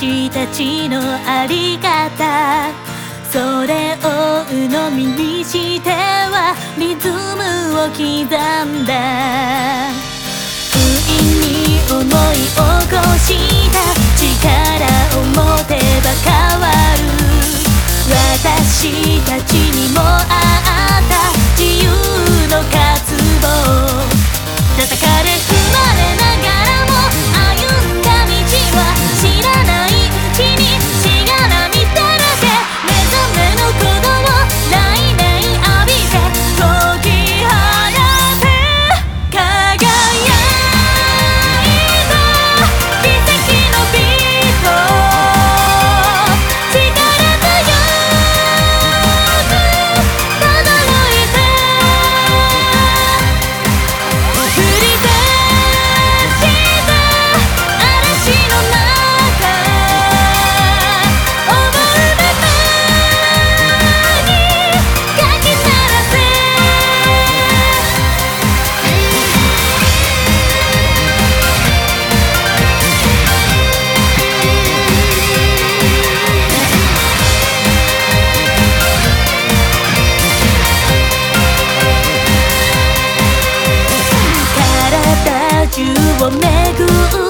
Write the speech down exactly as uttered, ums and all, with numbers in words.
私たちのあり方、それを鵜呑みにしてはリズムを刻んだ。不意に思い起こした力を持てば変わる。私たちにもあった自由の渇望、叩かれ踏まれながらも歩んだ道は知らないうちにしがらみだらけ。目覚めの鼓動来年浴びて解き放て輝いた奇跡のビート、力強く轟いて降り出した嵐の中、思うままにかき鳴らせ。体中を巡る